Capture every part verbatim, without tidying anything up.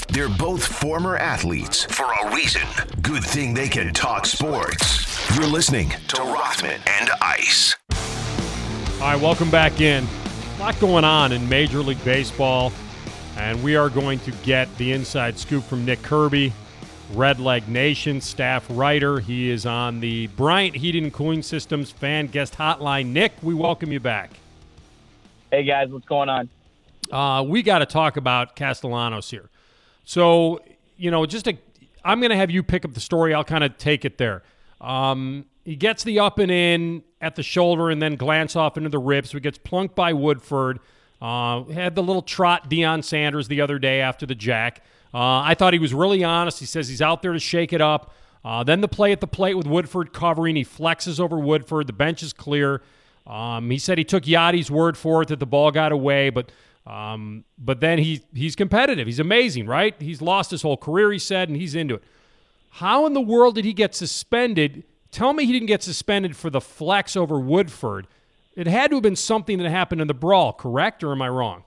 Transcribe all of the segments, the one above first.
They're both former athletes for a reason. Good thing they can talk sports. You're listening to Rothman and Ice. All right, welcome back in. A lot going on in Major League Baseball, and we are going to get the inside scoop from Nick Kirby, Red Leg Nation staff writer. He is on the Bryant Heating and Cooling Systems fan guest hotline. Nick, we welcome you back. Hey, guys, what's going on? Uh, we got to talk about Castellanos here. So, you know, just a, I'm going to have you pick up the story. I'll kind of take it there. Um, he gets the up and in at the shoulder and then glance off into the ribs. So he gets plunked by Woodford. Uh, had the little trot Deion Sanders the other day after the jack. Uh, I thought he was really honest. He says he's out there to shake it up. Uh, then the play at the plate with Woodford covering. He flexes over Woodford. The bench is clear. Um, he said he took Yadi's word for it that the ball got away, but um, but then he he's competitive. He's amazing, right? He's lost his whole career, he said, and he's into it. How in the world did he get suspended? Tell me he didn't get suspended for the flex over Woodford. It had to have been something that happened in the brawl, correct, or am I wrong?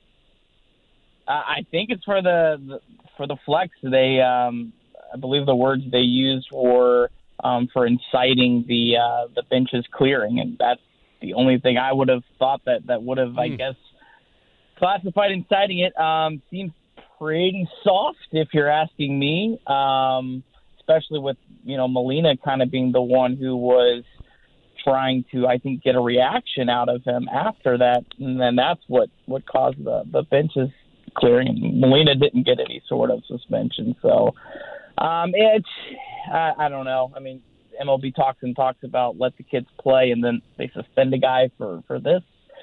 Uh, I think it's for the, the for the flex. They, um, I believe, the words they used were um, for inciting the uh, the bench's clearing, and that's the only thing I would have thought that that would have, mm. I guess, classified inciting it. Um, seems pretty soft, if you're asking me. Um, especially with, you know, Molina kind of being the one who was trying to, I think, get a reaction out of him after that. And then that's what, what caused the, the benches clearing. Molina didn't get any sort of suspension. So um, it's, I, I don't know. I mean, M L B talks and talks about let the kids play, and then they suspend a guy for, for this.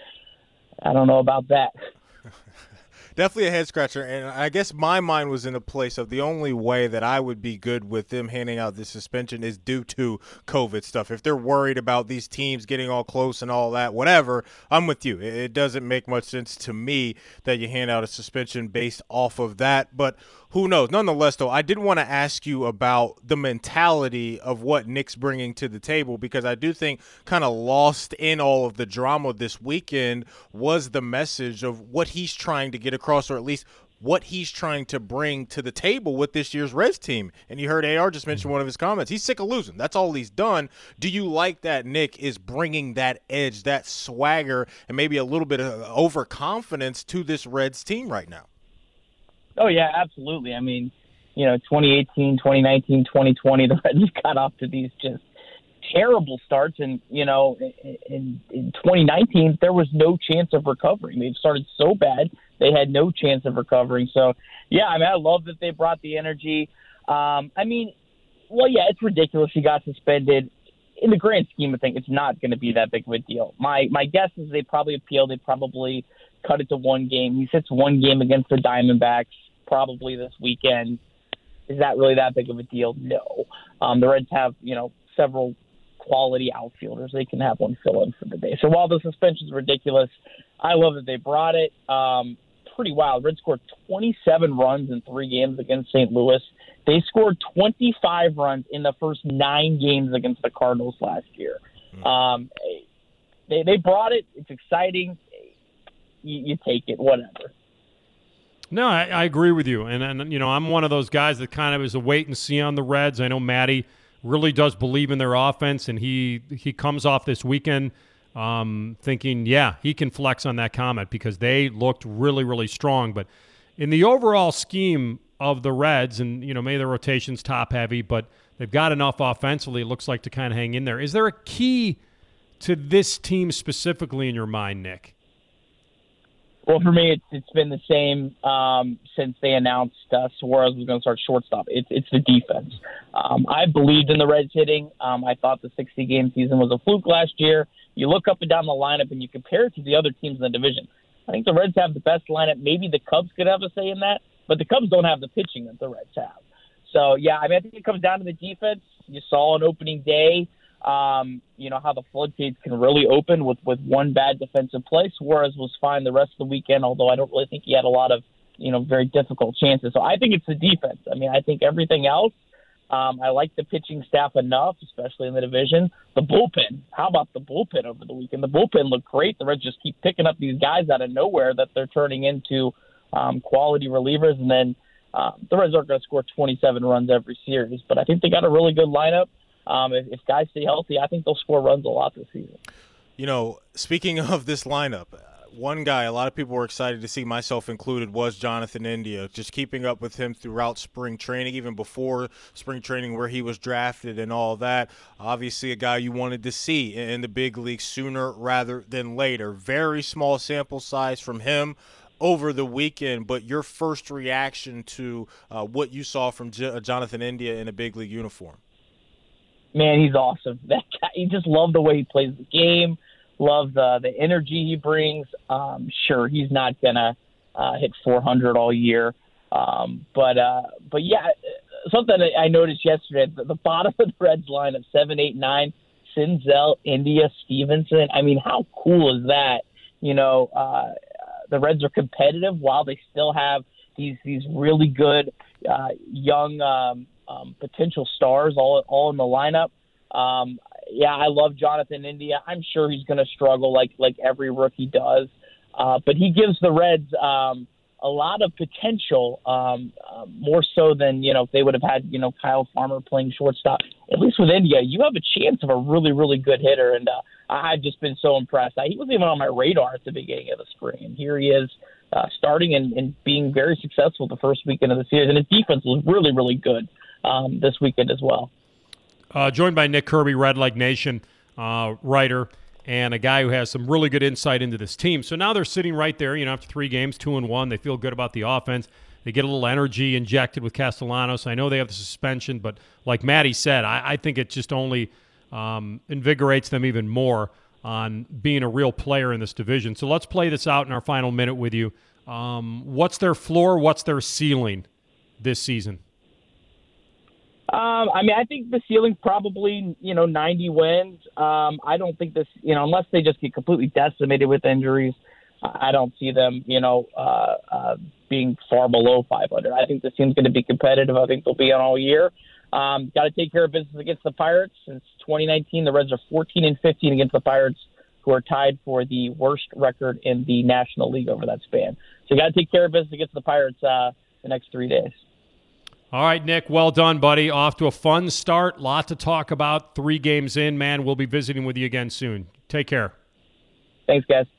I don't know about that. Definitely a head scratcher, and I guess my mind was in a place of the only way that I would be good with them handing out this suspension is due to COVID stuff. If they're worried about these teams getting all close and all that, whatever, I'm with you. It doesn't make much sense to me that you hand out a suspension based off of that, but who knows? Nonetheless, though, I did want to ask you about the mentality of what Nick's bringing to the table, because I do think kind of lost in all of the drama this weekend was the message of what he's trying to get across, or at least what he's trying to bring to the table with this year's Reds team. And you heard A R just mention one of his comments. He's sick of losing. That's all he's done. Do you like that Nick is bringing that edge, that swagger, and maybe a little bit of overconfidence to this Reds team right now? Oh, yeah, absolutely. I mean, you know, twenty eighteen, twenty nineteen, twenty twenty, the Reds got off to these just terrible starts. And, you know, in, in twenty nineteen, there was no chance of recovering. They've started so bad, they had no chance of recovering. So, yeah, I mean, I love that they brought the energy. Um, I mean, well, yeah, it's ridiculous he got suspended. In the grand scheme of things, it's not going to be that big of a deal. My my guess is they probably appeal. They probably cut it to one game. He sits one game against the Diamondbacks probably this weekend. Is that really that big of a deal? No. Um, the Reds have, you know, several quality outfielders. They can have one fill in for the day. So while the suspension is ridiculous, I love that they brought it. Um, pretty wild. Reds scored twenty-seven runs in three games against Saint Louis. They scored twenty-five runs in the first nine games against the Cardinals last year. Mm. Um, they they brought it. It's exciting. You, you take it, whatever. No, I, I agree with you. And, and, you know, I'm one of those guys that kind of is a wait and see on the Reds. I know Matty really does believe in their offense, and he, he comes off this weekend um, thinking, yeah, he can flex on that comment because they looked really, really strong. But in the overall scheme of the Reds, and, you know, maybe the rotation's top-heavy, but they've got enough offensively, it looks like, to kind of hang in there. Is there a key to this team specifically in your mind, Nick? Well, for me, it's it's been the same um, since they announced uh, Suarez was going to start shortstop. It's it's the defense. Um, I believed in the Reds hitting. Um, I thought the sixty-game season was a fluke last year. You look up and down the lineup and you compare it to the other teams in the division. I think the Reds have the best lineup. Maybe the Cubs could have a say in that, but the Cubs don't have the pitching that the Reds have. So, yeah, I mean, I think it comes down to the defense. You saw on opening day, um, you know, how the floodgates can really open with, with one bad defensive play. Suarez was fine the rest of the weekend, although I don't really think he had a lot of, you know, very difficult chances. So I think it's the defense. I mean, I think everything else, um, I like the pitching staff enough, especially in the division. The bullpen, how about the bullpen over the weekend? The bullpen looked great. The Reds just keep picking up these guys out of nowhere that they're turning into um, quality relievers. And then Um, the Reds aren't going to score twenty-seven runs every series, but I think they got a really good lineup. Um, if, if guys stay healthy, I think they'll score runs a lot this season. You know, speaking of this lineup, one guy a lot of people were excited to see, myself included, was Jonathan India. Just keeping up with him throughout spring training, even before spring training where he was drafted and all that. Obviously a guy you wanted to see in the big leagues sooner rather than later. Very small sample size from him over the weekend, but your first reaction to uh, what you saw from J- Jonathan India in a big league uniform? Man, he's awesome. That guy, you just love the way he plays the game. Love the the energy he brings. Um, sure, he's not gonna uh, hit four hundred all year, um, but uh, but yeah, something I noticed yesterday: the, the bottom of the Reds line of seven, eight, nine, Senzel, India, Stevenson. I mean, how cool is that? You know, uh, the Reds are competitive while they still have these these really good uh, young um, um, potential stars all all in the lineup. Um, yeah, I love Jonathan India. I'm sure he's going to struggle like like every rookie does, uh, but he gives the Reds um, a lot of potential, um, uh, more so than you know if they would have had you know Kyle Farmer playing shortstop. At least with India, you have a chance of a really really good hitter, and uh, I've just been so impressed. I, he wasn't even on my radar at the beginning of the spring, and here he is uh, starting and, and being very successful the first weekend of the season. And his defense was really really good um, this weekend as well. Uh, joined by Nick Kirby, Red Leg Nation uh, writer, and a guy who has some really good insight into this team. So now they're sitting right there, you know, after three games, two and one. They feel good about the offense. They get a little energy injected with Castellanos. I know they have the suspension, but like Matty said, I, I think it just only um, invigorates them even more on being a real player in this division. So let's play this out in our final minute with you. Um, what's their floor? What's their ceiling this season? Um, I mean, I think the ceiling's probably, you know, ninety wins. Um, I don't think this, you know, unless they just get completely decimated with injuries, I don't see them, you know, uh, uh, being far below five hundred. I think this team's going to be competitive. I think they'll be on all year. Um, got to take care of business against the Pirates. Since twenty nineteen, the Reds are fourteen and fifteen against the Pirates, who are tied for the worst record in the National League over that span. So you got to take care of business against the Pirates uh, the next three days. All right, Nick, well done, buddy. Off to a fun start. Lot to talk about. Three games in, man. We'll be visiting with you again soon. Take care. Thanks, guys.